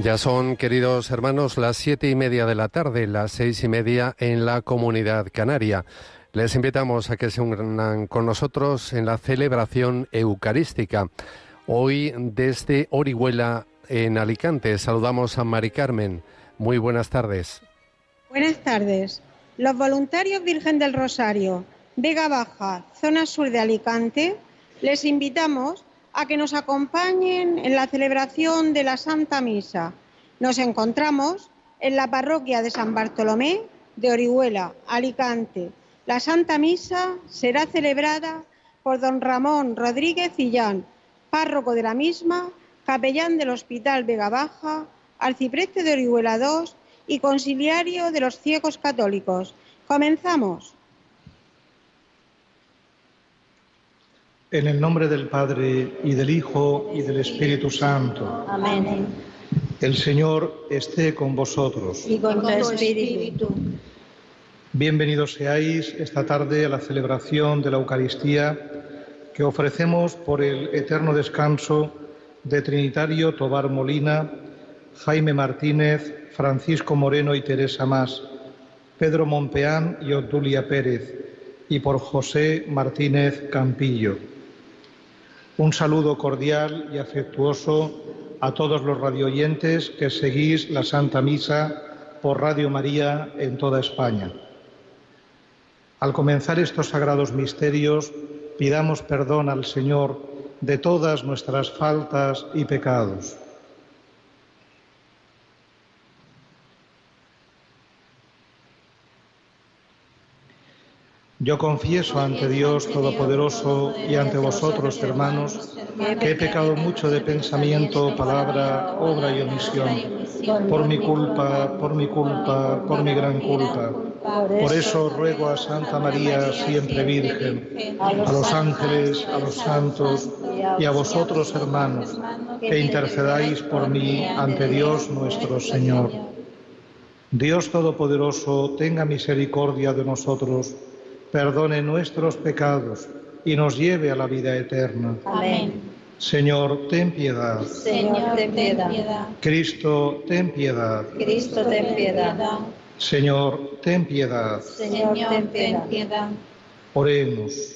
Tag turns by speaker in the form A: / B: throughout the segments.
A: Ya son, queridos hermanos, las 7:30 de la tarde, las 6:30 en la Comunidad Canaria. Les invitamos a que se unan con nosotros en la celebración eucarística. Hoy desde Orihuela, en Alicante, saludamos a Mari Carmen. Muy buenas tardes.
B: Buenas tardes. Los voluntarios Virgen del Rosario, Vega Baja, zona sur de Alicante, les invitamos a que nos acompañen en la celebración de la Santa Misa. Nos encontramos en la parroquia de San Bartolomé de Orihuela, Alicante. La Santa Misa será celebrada por don Ramón Rodríguez Illán, párroco de la misma, capellán del Hospital Vega Baja, arcipreste de Orihuela II y conciliario de los ciegos católicos. Comenzamos.
C: En el nombre del Padre, y del Hijo, y del Espíritu Santo.
D: Amén.
C: El Señor esté con vosotros.
D: Y con tu espíritu.
C: Bienvenidos seáis esta tarde a la celebración de la Eucaristía que ofrecemos por el eterno descanso de Trinitario Tobar Molina, Jaime Martínez, Francisco Moreno y Teresa Mas, Pedro Monpeán y Obdulia Pérez, y por José Martínez Campillo. Un saludo cordial y afectuoso a todos los radioyentes que seguís la Santa Misa por Radio María en toda España. Al comenzar estos sagrados misterios, pidamos perdón al Señor de todas nuestras faltas y pecados. Yo confieso ante Dios Todopoderoso y ante vosotros, hermanos, que he pecado mucho de pensamiento, palabra, obra y omisión, por mi culpa, por mi gran culpa. Por eso ruego a Santa María, siempre Virgen, a los ángeles, a los santos y a vosotros, hermanos, que intercedáis por mí ante Dios nuestro Señor. Dios Todopoderoso, tenga misericordia de nosotros, perdone nuestros pecados y nos lleve a la vida eterna.
D: Amén.
C: Señor, ten piedad.
D: Señor, ten piedad.
C: Cristo, ten piedad.
D: Cristo, ten piedad.
C: Señor, ten piedad.
D: Señor, ten piedad.
C: Oremos.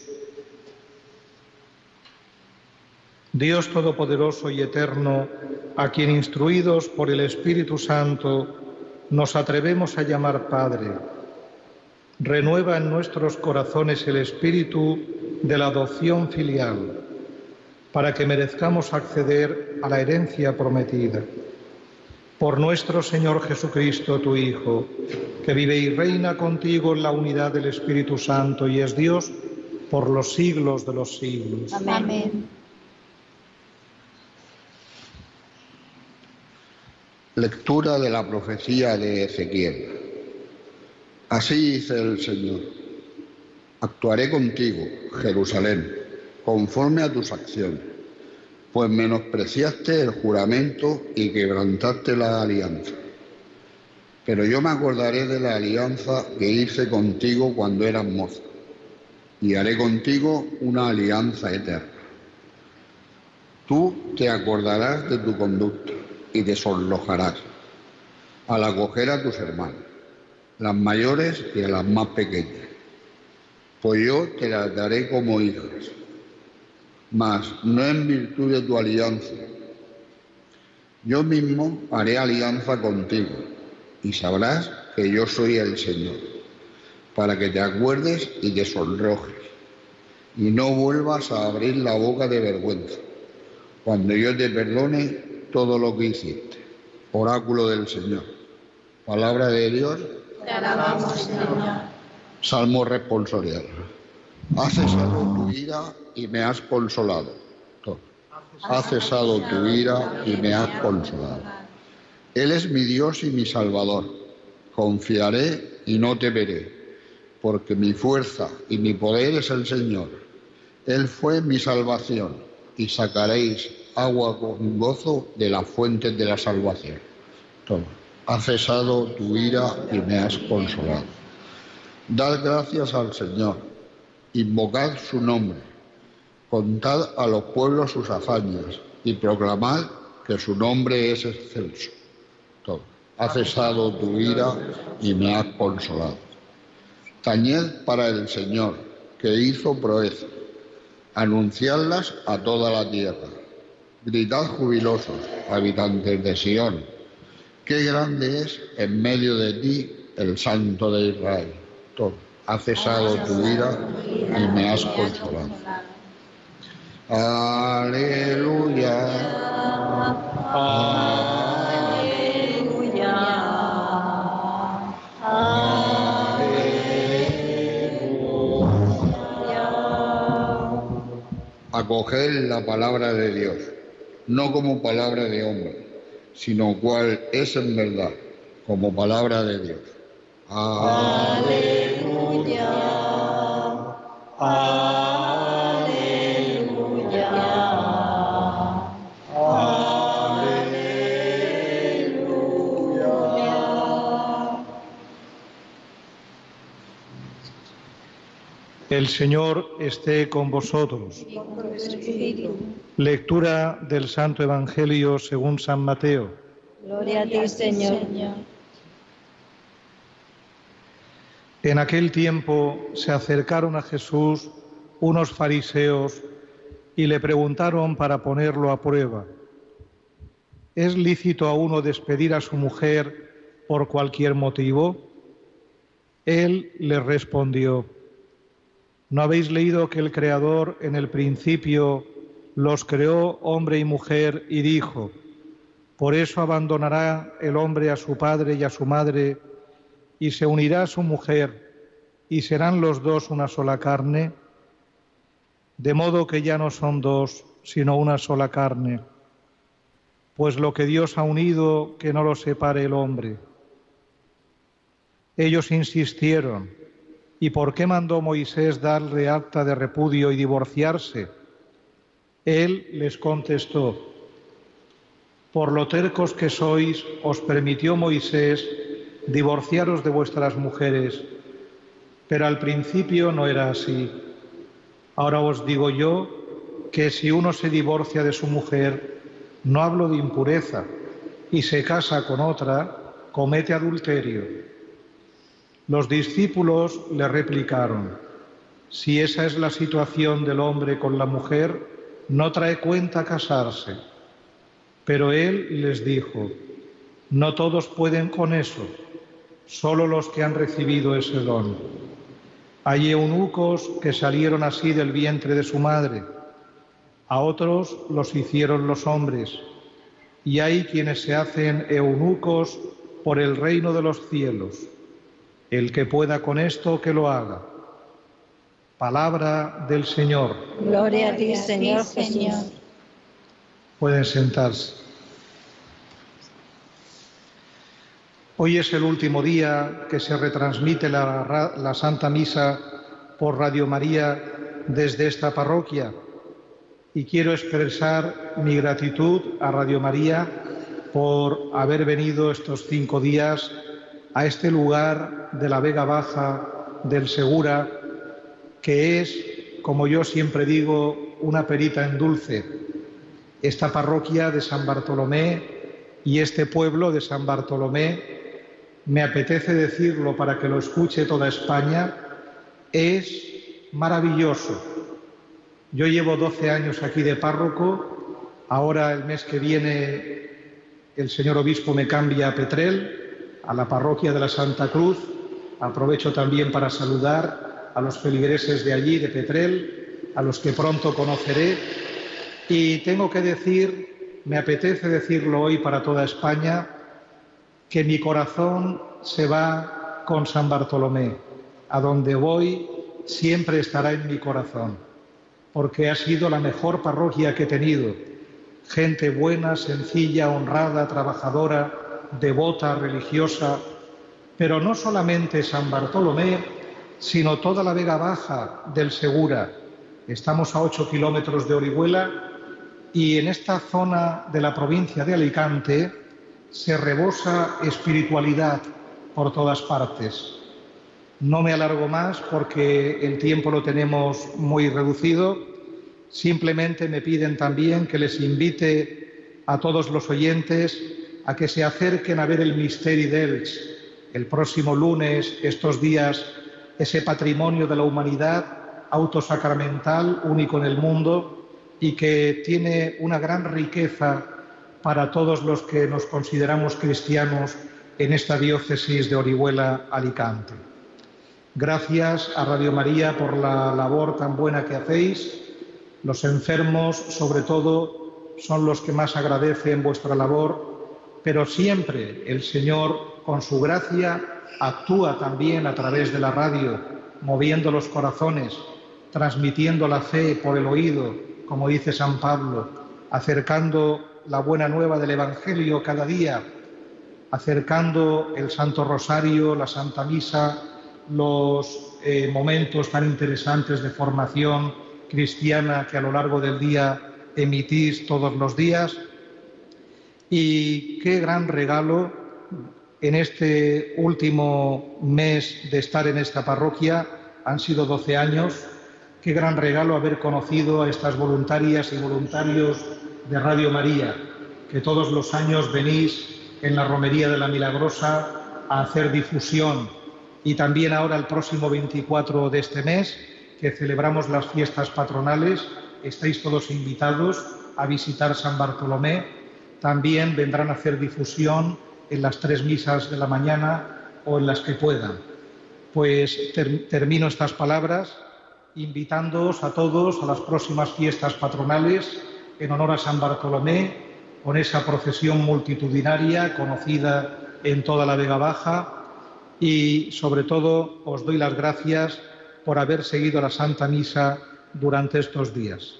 C: Dios Todopoderoso y Eterno, a quien instruidos por el Espíritu Santo nos atrevemos a llamar Padre, renueva en nuestros corazones el espíritu de la adopción filial, para que merezcamos acceder a la herencia prometida. Por nuestro Señor Jesucristo, tu Hijo, que vive y reina contigo en la unidad del Espíritu Santo y es Dios por los siglos de los siglos.
D: Amén.
E: Lectura de la profecía de Ezequiel. Así dice el Señor: actuaré contigo, Jerusalén, conforme a tus acciones, pues menospreciaste el juramento y quebrantaste la alianza. Pero yo me acordaré de la alianza que hice contigo cuando eras moza, y haré contigo una alianza eterna. Tú te acordarás de tu conducta y te sonrojarás al acoger a tus hermanos, las mayores y a las más pequeñas, pues yo te las daré como hijas, mas no en virtud de tu alianza. Yo mismo haré alianza contigo, y sabrás que yo soy el Señor, para que te acuerdes y te sonrojes, y no vuelvas a abrir la boca de vergüenza, cuando yo te perdone todo lo que hiciste. Oráculo del Señor. Palabra de Dios.
D: Te alabamos, Señor.
E: Salmo responsorial. Ha cesado tu ira y me has consolado. Ha cesado tu ira y me has consolado. Él es mi Dios y mi Salvador. Confiaré y no temeré, porque mi fuerza y mi poder es el Señor. Él fue mi salvación, y sacaréis agua con gozo de las fuentes de la salvación. Toma. Ha cesado tu ira y me has consolado. Dad gracias al Señor, invocad su nombre, contad a los pueblos sus hazañas y proclamad que su nombre es excelso. Ha cesado tu ira y me has consolado. Tañed para el Señor, que hizo proezas. Anunciadlas a toda la tierra. Gritad jubilosos, habitantes de Sión. Qué grande es en medio de ti el Santo de Israel. Ha cesado tu ira y me has consolado. Aleluya.
D: Aleluya.
E: Acoged la palabra de Dios, no como palabra de hombre, sino cual es en verdad, como palabra de Dios.
D: Aleluya. Aleluya. Aleluya.
C: El Señor esté con vosotros.
D: Y con tu espíritu.
C: Lectura del Santo Evangelio según San Mateo.
D: Gloria a ti, Señor.
C: En aquel tiempo se acercaron a Jesús unos fariseos y le preguntaron para ponerlo a prueba: ¿es lícito a uno despedir a su mujer por cualquier motivo? Él les respondió: ¿no habéis leído que el Creador en el principio los creó hombre y mujer y dijo: por eso abandonará el hombre a su padre y a su madre y se unirá a su mujer y serán los dos una sola carne? De modo que ya no son dos, sino una sola carne. Pues lo que Dios ha unido, que no lo separe el hombre. Ellos insistieron: ¿y por qué mandó Moisés darle acta de repudio y divorciarse? Él les contestó: por lo tercos que sois, os permitió Moisés divorciaros de vuestras mujeres, pero al principio no era así. Ahora os digo yo que si uno se divorcia de su mujer, no hablo de impureza, y se casa con otra, comete adulterio. Los discípulos le replicaron: si esa es la situación del hombre con la mujer, no trae cuenta casarse. Pero él les dijo: no todos pueden con eso, solo los que han recibido ese don. Hay eunucos que salieron así del vientre de su madre, a otros los hicieron los hombres, y hay quienes se hacen eunucos por el reino de los cielos. El que pueda con esto, que lo haga. Palabra del Señor.
D: Gloria a ti, Señor Jesús.
C: Pueden sentarse. Hoy es el último día que se retransmite la Santa Misa por Radio María desde esta parroquia, y quiero expresar mi gratitud a Radio María por haber venido estos 5 días a este lugar de la Vega Baja del Segura, que es, como yo siempre digo, una perita en dulce. Esta parroquia de San Bartolomé y este pueblo de San Bartolomé, me apetece decirlo para que lo escuche toda España, es maravilloso. Yo llevo 12 años aquí de párroco, ahora el mes que viene el señor obispo me cambia a Petrel, a la parroquia de la Santa Cruz. Aprovecho también para saludar a los feligreses de allí, de Petrel, a los que pronto conoceré. Y tengo que decir, me apetece decirlo hoy para toda España, que mi corazón se va con San Bartolomé. A donde voy siempre estará en mi corazón, porque ha sido la mejor parroquia que he tenido. Gente buena, sencilla, honrada, trabajadora, devota, religiosa. Pero no solamente San Bartolomé, sino toda la Vega Baja del Segura. Estamos a 8 kilómetros de Orihuela y en esta zona de la provincia de Alicante se rebosa espiritualidad por todas partes. No me alargo más porque el tiempo lo tenemos muy reducido. Simplemente me piden también que les invite a todos los oyentes a que se acerquen a ver el Misteri d'Elx el próximo lunes, estos días, ese patrimonio de la humanidad autosacramental, único en el mundo, y que tiene una gran riqueza para todos los que nos consideramos cristianos en esta diócesis de Orihuela-Alicante. Gracias a Radio María por la labor tan buena que hacéis. Los enfermos, sobre todo, son los que más agradecen vuestra labor, pero siempre el Señor, con su gracia, actúa también a través de la radio, moviendo los corazones, transmitiendo la fe por el oído, como dice San Pablo, acercando la buena nueva del Evangelio cada día, acercando el Santo Rosario, la Santa Misa, los momentos tan interesantes de formación cristiana que a lo largo del día emitís todos los días. Y qué gran regalo en este último mes de estar en esta parroquia, han sido 12 años, qué gran regalo haber conocido a estas voluntarias y voluntarios de Radio María, que todos los años venís en la Romería de la Milagrosa a hacer difusión, y también ahora el próximo 24 de este mes, que celebramos las fiestas patronales, estáis todos invitados a visitar San Bartolomé. También vendrán a hacer difusión en las 3 misas de la mañana o en las que puedan. Pues termino estas palabras invitándoos a todos a las próximas fiestas patronales en honor a San Bartolomé, con esa procesión multitudinaria conocida en toda la Vega Baja, y sobre todo os doy las gracias por haber seguido la Santa Misa durante estos días.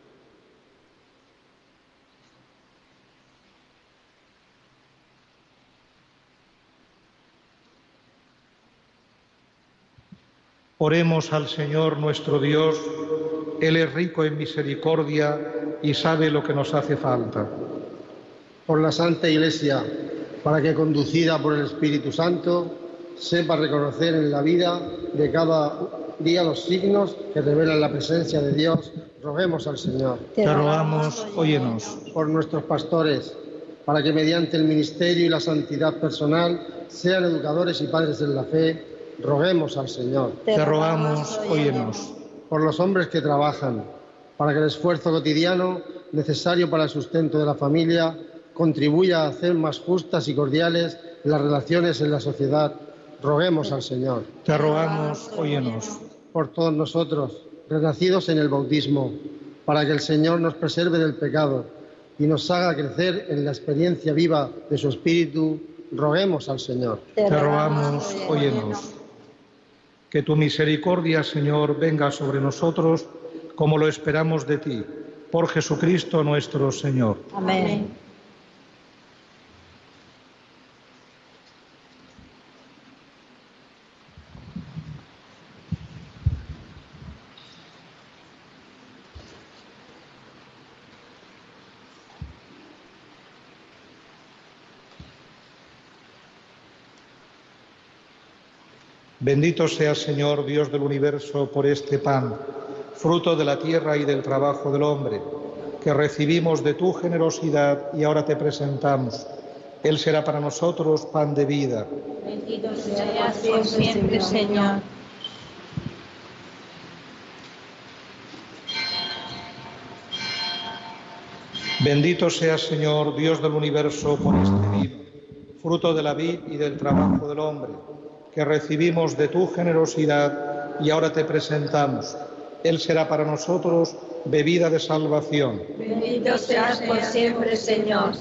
C: Oremos al Señor nuestro Dios. Él es rico en misericordia y sabe lo que nos hace falta.
F: Por la Santa Iglesia, para que, conducida por el Espíritu Santo, sepa reconocer en la vida de cada día los signos que revelan la presencia de Dios, roguemos al Señor.
C: Te rogamos, óyenos.
F: Por nuestros pastores, para que mediante el ministerio y la santidad personal sean educadores y padres en la fe, roguemos al Señor.
C: Te rogamos, óyenos.
F: Por los hombres que trabajan, para que el esfuerzo cotidiano necesario para el sustento de la familia contribuya a hacer más justas y cordiales las relaciones en la sociedad, roguemos al Señor.
C: Te rogamos, óyenos.
F: Por todos nosotros, renacidos en el bautismo, para que el Señor nos preserve del pecado y nos haga crecer en la experiencia viva de su Espíritu, roguemos al Señor.
C: Te rogamos, óyenos. Que tu misericordia, Señor, venga sobre nosotros como lo esperamos de ti, por Jesucristo nuestro Señor.
D: Amén.
C: Bendito seas, Señor, Dios del universo, por este pan, fruto de la tierra y del trabajo del hombre, que recibimos de tu generosidad y ahora te presentamos. Él será para nosotros pan de vida.
D: Bendito seas por siempre, Señor.
C: Bendito seas, Señor, Dios del universo, por este vino, fruto de la vid y del trabajo del hombre, que recibimos de tu generosidad y ahora te presentamos. Él será para nosotros bebida de salvación.
D: Bendito seas por siempre, Señor.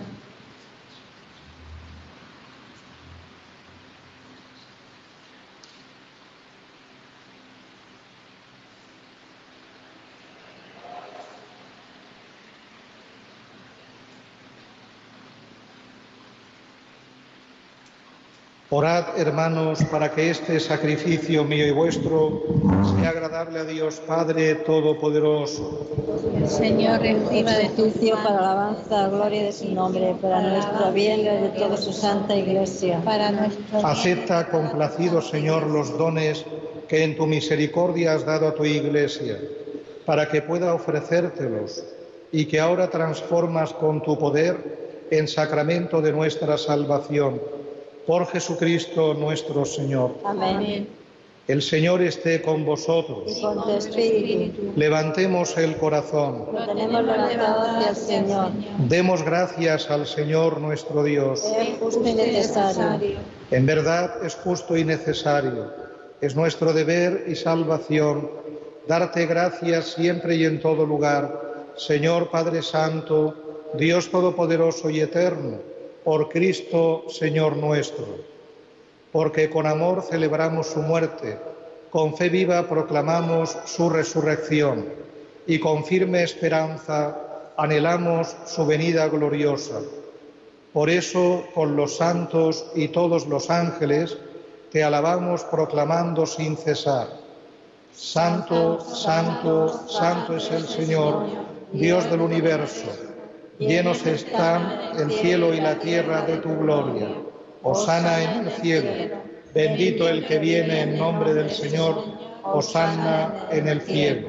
C: Orad, hermanos, para que este sacrificio mío y vuestro sea agradable a Dios Padre Todopoderoso.
D: El Señor reciba de tu para alabanza, gloria de su nombre, para nuestro bien y de toda su santa Iglesia. Para nuestro
C: Acepta, complacido Señor, los dones que en tu misericordia has dado a tu Iglesia, para que pueda ofrecértelos y que ahora transformas con tu poder en sacramento de nuestra salvación. Por Jesucristo nuestro Señor.
D: Amén.
C: El Señor esté con vosotros.
D: Y con tu espíritu.
C: Levantemos el corazón.
D: Lo tenemos levantado hacia el Señor.
C: Demos gracias al Señor nuestro Dios.
D: Es justo y necesario.
C: En verdad es justo y necesario. Es nuestro deber y salvación darte gracias siempre y en todo lugar, Señor Padre Santo, Dios Todopoderoso y Eterno, por Cristo, Señor nuestro. Porque con amor celebramos su muerte, con fe viva proclamamos su resurrección y con firme esperanza anhelamos su venida gloriosa. Por eso, con los santos y todos los ángeles, te alabamos proclamando sin cesar: Santo, santo, santo es el Señor, Dios del universo. Llenos están el cielo y la tierra de tu gloria. Hosana en el cielo. Bendito el que viene en nombre del Señor. Hosana en el cielo.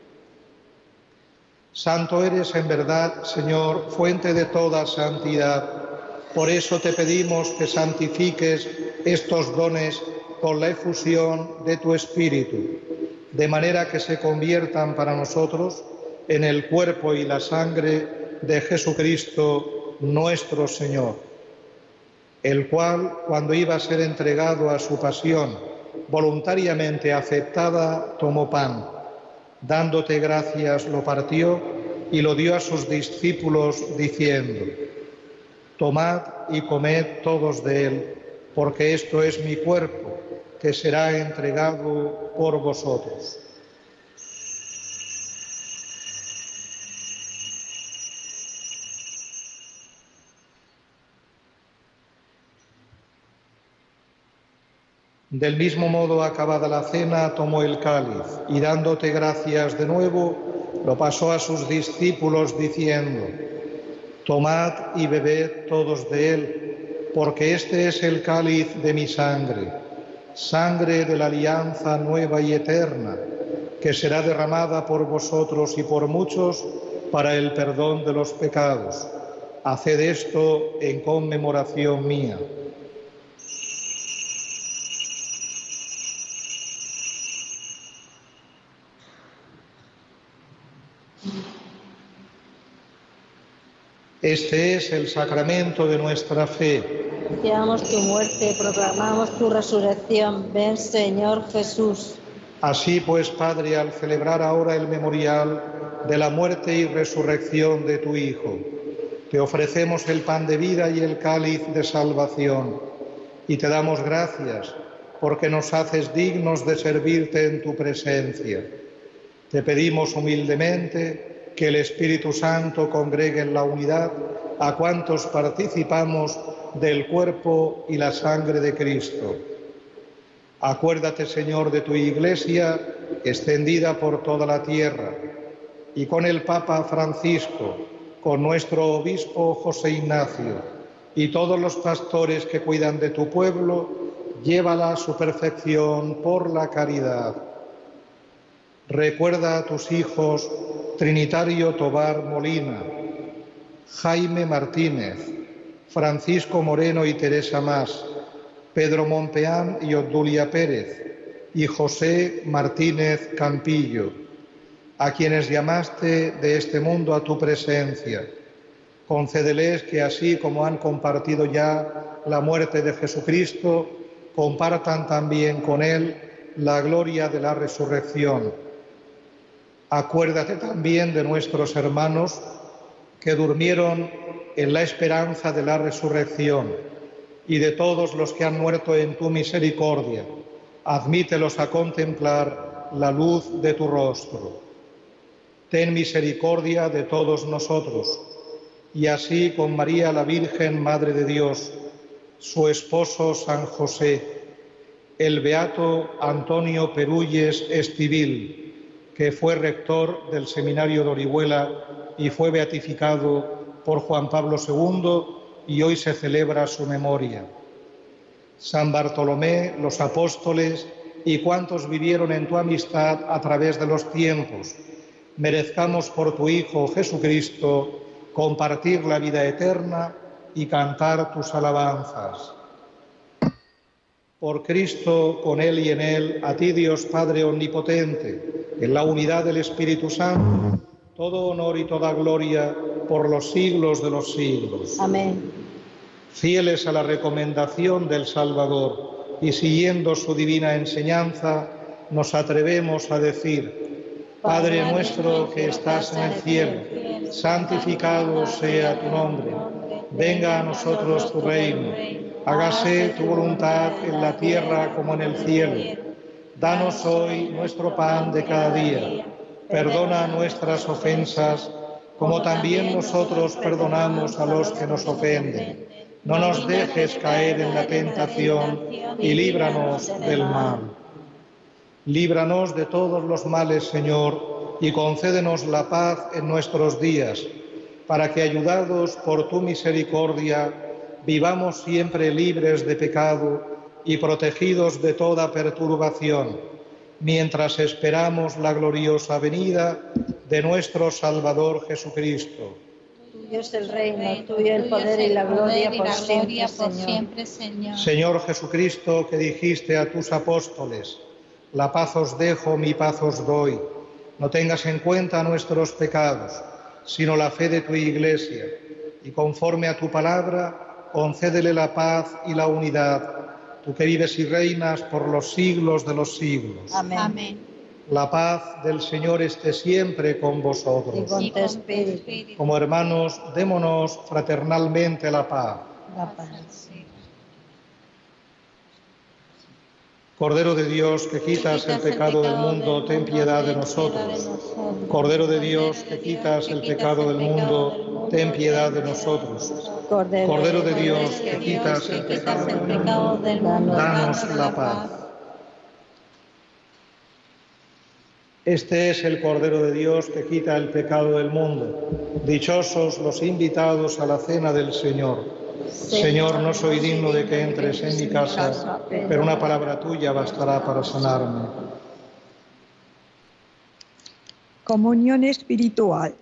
C: Santo eres en verdad, Señor, fuente de toda santidad. Por eso te pedimos que santifiques estos dones con la efusión de tu Espíritu, de manera que se conviertan para nosotros en el cuerpo y la sangre de Jesucristo nuestro Señor, el cual, cuando iba a ser entregado a su pasión, voluntariamente aceptada, tomó pan. Dándote gracias, lo partió y lo dio a sus discípulos, diciendo: Tomad y comed todos de él, porque esto es mi cuerpo, que será entregado por vosotros. Del mismo modo, acabada la cena, tomó el cáliz y, dándote gracias de nuevo, lo pasó a sus discípulos, diciendo: Tomad y bebed todos de él, porque este es el cáliz de mi sangre, sangre de la alianza nueva y eterna, que será derramada por vosotros y por muchos para el perdón de los pecados. Haced esto en conmemoración mía. Este es el sacramento de nuestra fe.
D: Anunciamos tu muerte, proclamamos tu resurrección. Ven, Señor Jesús.
C: Así pues, Padre, al celebrar ahora el memorial de la muerte y resurrección de tu Hijo, te ofrecemos el pan de vida y el cáliz de salvación, y te damos gracias porque nos haces dignos de servirte en tu presencia. Te pedimos humildemente que el Espíritu Santo congregue en la unidad a cuantos participamos del cuerpo y la sangre de Cristo. Acuérdate, Señor, de tu Iglesia extendida por toda la tierra, y con el Papa Francisco, con nuestro obispo José Ignacio y todos los pastores que cuidan de tu pueblo, llévala a su perfección por la caridad. Recuerda a tus hijos Trinitario Tobar Molina, Jaime Martínez, Francisco Moreno y Teresa Mas, Pedro Monpeán y Obdulia Pérez, y José Martínez Campillo, a quienes llamaste de este mundo a tu presencia. Concédeles que, así como han compartido ya la muerte de Jesucristo, compartan también con él la gloria de la resurrección. Acuérdate también de nuestros hermanos que durmieron en la esperanza de la resurrección y de todos los que han muerto en tu misericordia. Admítelos a contemplar la luz de tu rostro. Ten misericordia de todos nosotros, y así con María la Virgen, Madre de Dios, su esposo San José, el beato Antonio Perúyes Estivil, que fue rector del Seminario de Orihuela y fue beatificado por Juan Pablo II, y hoy se celebra su memoria. San Bartolomé, los apóstoles y cuantos vivieron en tu amistad a través de los tiempos, merezcamos por tu Hijo Jesucristo compartir la vida eterna y cantar tus alabanzas. Por Cristo, con Él y en Él, a ti Dios Padre Omnipotente, en la unidad del Espíritu Santo, todo honor y toda gloria por los siglos de los siglos.
D: Amén.
C: Fieles a la recomendación del Salvador y siguiendo su divina enseñanza, nos atrevemos a decir: Padre nuestro que estás en el cielo, santificado sea tu nombre. Venga a nosotros tu reino. Hágase tu voluntad en la tierra como en el cielo. Danos hoy nuestro pan de cada día. Perdona nuestras ofensas, como también nosotros perdonamos a los que nos ofenden. No nos dejes caer en la tentación y líbranos del mal. Líbranos de todos los males, Señor, y concédenos la paz en nuestros días, para que, ayudados por tu misericordia, vivamos siempre libres de pecado y protegidos de toda perturbación, mientras esperamos la gloriosa venida de nuestro Salvador Jesucristo.
D: Tuyo es el reino, tuyo el poder y la gloria por siempre, Señor.
C: Señor Jesucristo, que dijiste a tus apóstoles: la paz os dejo, mi paz os doy. No tengas en cuenta nuestros pecados, sino la fe de tu Iglesia, y conforme a tu palabra, concédele la paz y la unidad, tú que vives y reinas por los siglos de los siglos.
D: Amén. Amén.
C: La paz del Señor esté siempre con vosotros.
D: Y con tu espíritu.
C: Como hermanos, démonos fraternalmente la paz.
D: La paz.
C: Cordero de Dios, que quitas el pecado del mundo, ten piedad de nosotros. Cordero de Dios, que quitas el pecado del mundo, ten piedad de nosotros. Cordero de Dios, que quitas el pecado del mundo, danos la paz. Este es el Cordero de Dios que quita el pecado del mundo. Dichosos los invitados a la cena del Señor. Señor, no soy digno de que entres en mi casa, pero una palabra tuya bastará para sanarme.
G: Comunión espiritual.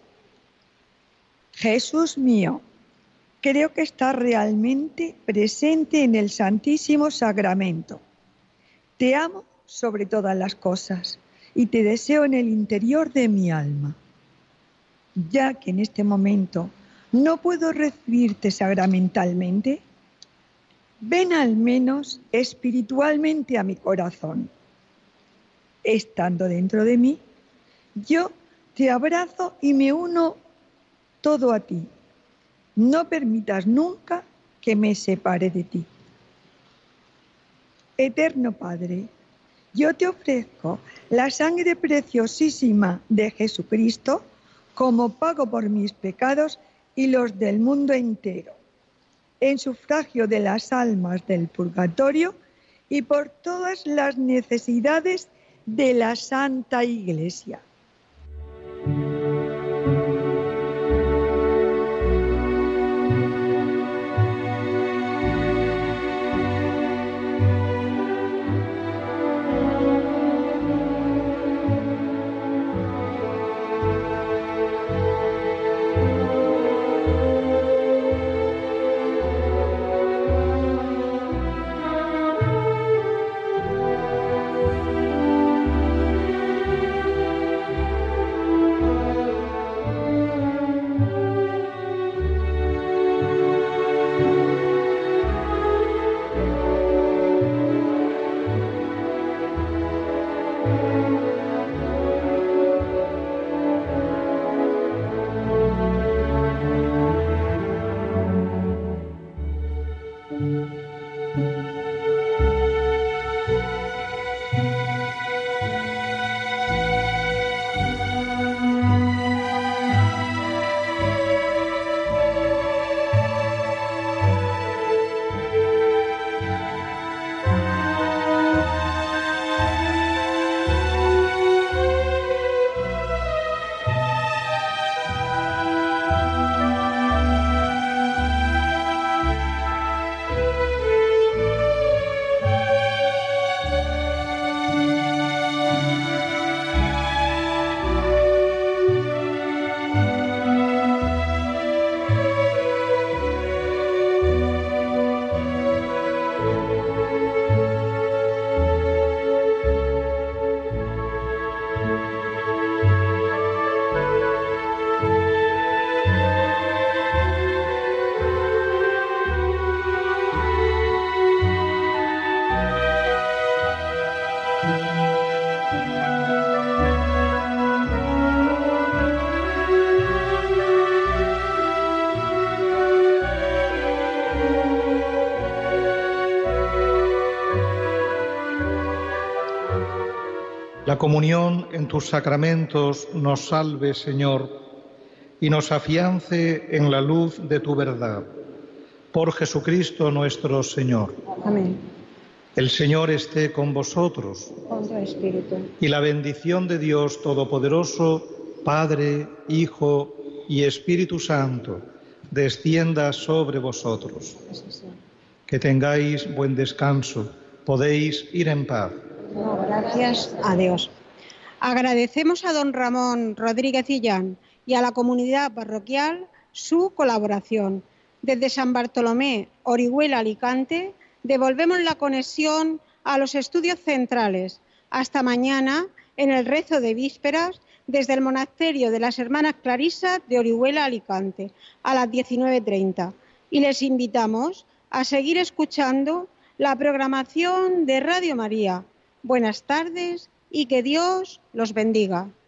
G: Jesús mío, creo que estás realmente presente en el Santísimo Sacramento. Te amo sobre todas las cosas y te deseo en el interior de mi alma. Ya que en este momento no puedo recibirte sacramentalmente, ven al menos espiritualmente a mi corazón. Estando dentro de mí, yo te abrazo y me uno todo a ti. No permitas nunca que me separe de ti. Eterno Padre, yo te ofrezco la sangre preciosísima de Jesucristo como pago por mis pecados y los del mundo entero, en sufragio de las almas del purgatorio y por todas las necesidades de la Santa Iglesia.
C: La comunión en tus sacramentos nos salve, Señor, y nos afiance en la luz de tu verdad. Por Jesucristo nuestro Señor.
B: Amén.
C: El Señor esté con vosotros.
B: Con tu espíritu.
C: Y la bendición de Dios Todopoderoso, Padre, Hijo y Espíritu Santo, descienda sobre vosotros. Que tengáis buen descanso. Podéis ir en paz.
B: Gracias a Dios. Agradecemos a don Ramón Rodríguez Illán y a la comunidad parroquial su colaboración. Desde San Bartolomé, Orihuela, Alicante, devolvemos la conexión a los estudios centrales. Hasta mañana en el rezo de vísperas desde el monasterio de las Hermanas Clarisas de Orihuela, Alicante, a las 19:30. Y les invitamos a seguir escuchando la programación de Radio María. Buenas tardes y que Dios los bendiga.